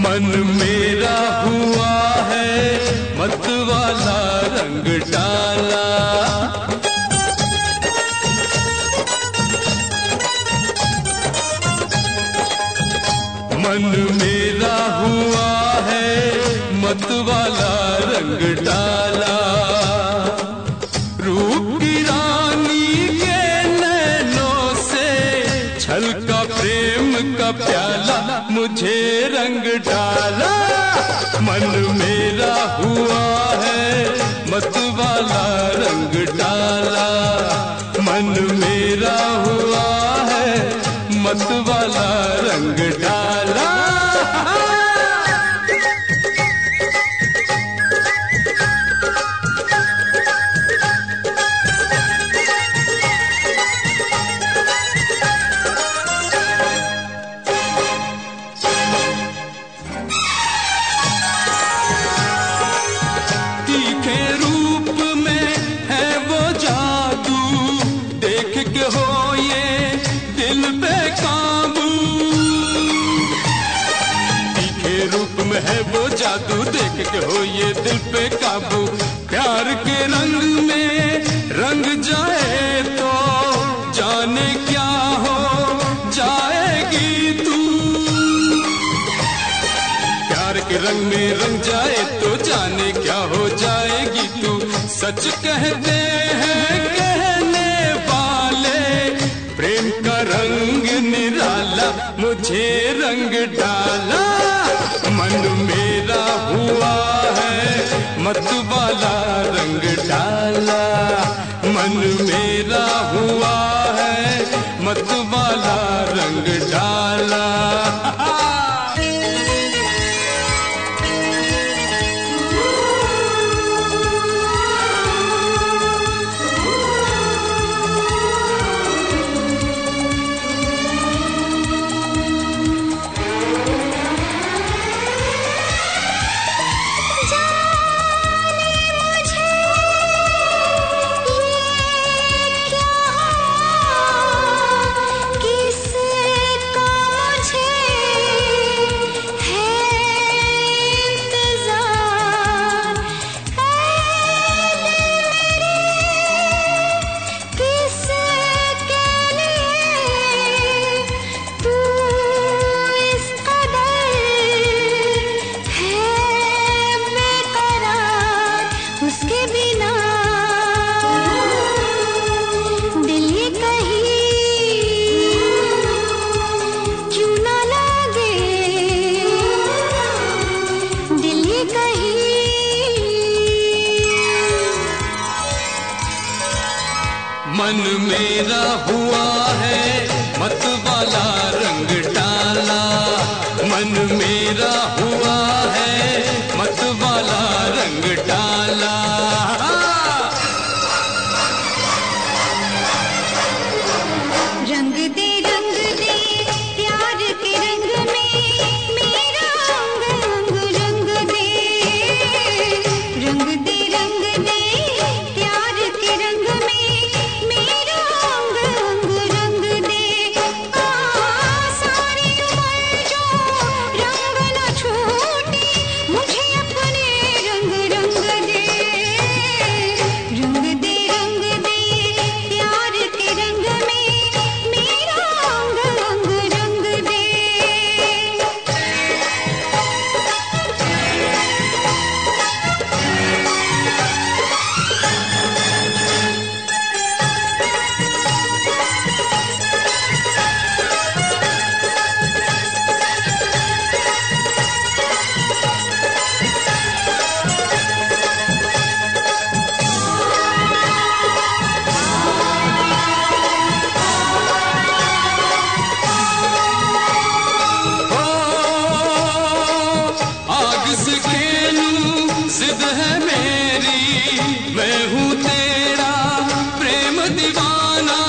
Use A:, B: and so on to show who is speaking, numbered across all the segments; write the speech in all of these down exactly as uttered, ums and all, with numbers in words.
A: मन मेरा हुआ है मत वाला रंग डाला। मन मेरा हुआ है मत वाला रंग डाला। रूप की रानी के नैनों से छलका प्रेम का प्याला, मुझे रंग डाला। मन मेरा हुआ है मत वाला रंग डाला। मन मेरा हुआ है मत वाला रंग डाला। तीखे रूप में है वो जादू, देख के हो ये दिल बेकाबू। तीखे रूप में है वो जादू, देख के हो ये दिल पे काबू। प्यार के रंग में रंग जाए तो जाने क्या हो जाएगी तू। प्यार के रंग में रंग जाए तो जाने क्या हो जाएगी तू। सच कहते हैं कहने वाले, प्रेम का रंग निराला, मुझे रंग डाला। मन मेरा हुआ है मत वाला रंग डाला। मन मेरा हुआ है मत वाला रंग डाला। मन मेरा हुआ है मत वाला रंग डाला। मन मेरा हुआ है मत वाला रंग डाला।
B: रंग दे रंग दे प्यार के रंग में मेरा अंग अंग रंग दे। रंग दे रंग दे प्यार के रंग में मेरा अंग अंग रंग दे। आ सारी उम्र जो रंग न छूटे, मुझे अपने रंग रंग दे। रंग दे रंग दे प्यार के रंग में मेरा अंग अंग रंग दे।
A: आग से खेलूं जिद है मेरी, मैं हूँ तेरा प्रेम दीवाना।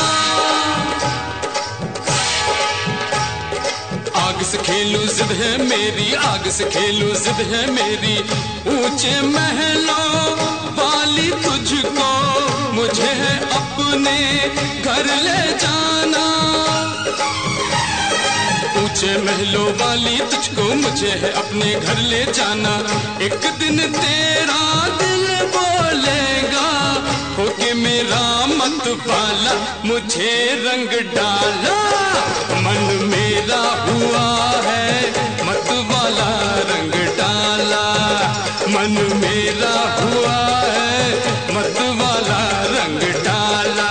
A: आग से खेलूं जिद है मेरी, आग से खेलूं जिद है मेरी। ऊंचे महलों वाली तुझको मुझे है अपने घर ले जाना। छह महलों वाली तुझको मुझे है अपने घर ले जाना। एक दिन तेरा दिल बोलेगा होके मेरा मत वाला, मुझे रंग डाला। मन मेरा हुआ है मत वाला, रंग डाला। मन मेरा हुआ है मत वाला, रंग डाला।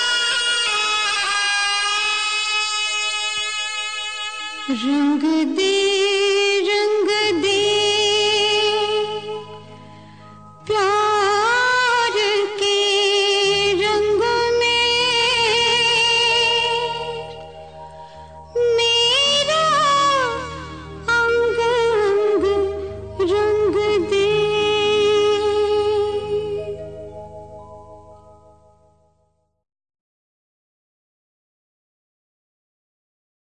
B: रंग दे